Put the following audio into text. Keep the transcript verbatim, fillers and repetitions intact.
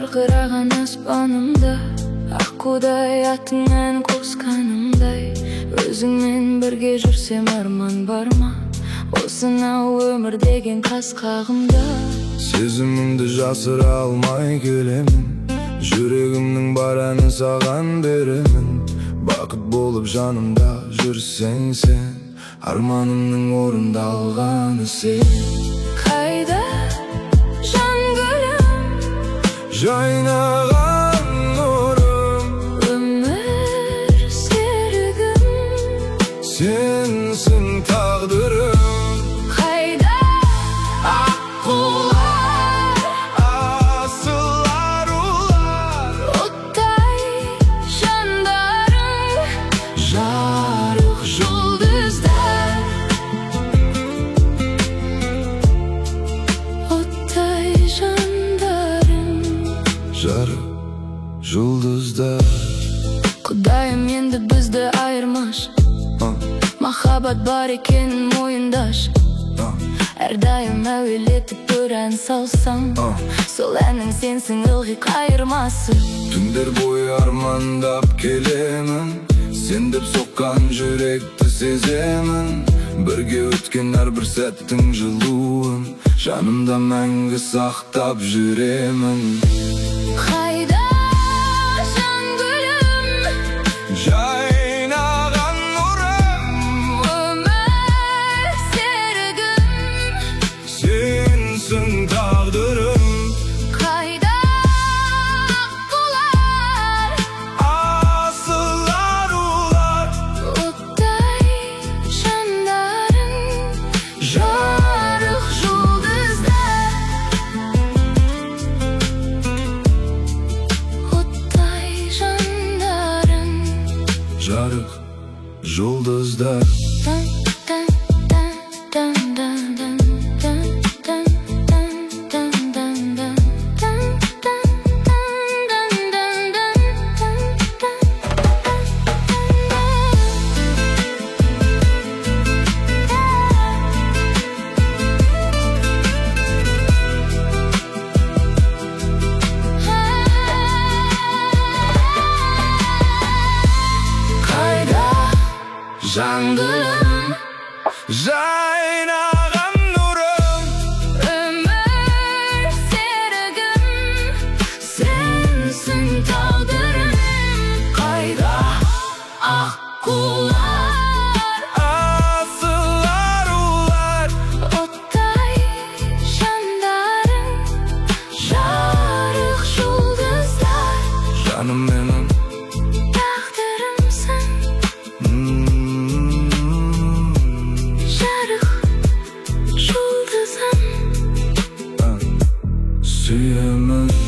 жарқыраған аспанымда, аққудай атыңнан қосқанымдай. Өзіңмен бірге жүрсем арман бар ма, осынау өмір деген қас-қағымда. Сезімімді жасыра алмай келемін, жүрегімнің бар әнін саған беремін. Бақыт болып жанымда жүрсең сен, арманымның орындалғаны сен. Қайда жан гүлім, жайнаған нұрым, өмір серігім, сенсің тағдырым. қайда аққулар, асыл арулар, оттай жандарың, жарық жұлдыздар. Оттай жандарың, жарық жұлдыздар. Құдайым енді бізді айырмаш, махаббат бар екенін мойындаш. Әрдайым әуелетіп бір ән салсам, сол әнің сенсің ылғи қайырмасы. Түндер бойы армандап келемін, сен деп соққан жүректі сеземін. Бірге өткен әрбір сәттің жылуын, жанымда мәңгі сақтап жүремін. Қайда жан гүлім, Жайнаған нұрым, өмір серігім, сенсің тағдырым. қайда аққулар, Асыл арулар, оттай жандарың, жарық жұлдыздар. Оттай жандарың, жарық жұлдыздар. тан тан тан тан тан тан тан тан тан тан тан тан тан тан тан тан. Қайда жан гүлім, Жайнаған нұрым, өмір серігім, сенсің тағдырым. Қайда аққулар, асыл арулар, оттай жандарың, жарық жұлдыздар. жаным менің. Тағдырымсың, М-м-м. жарық жұлдызым. Сүйемін.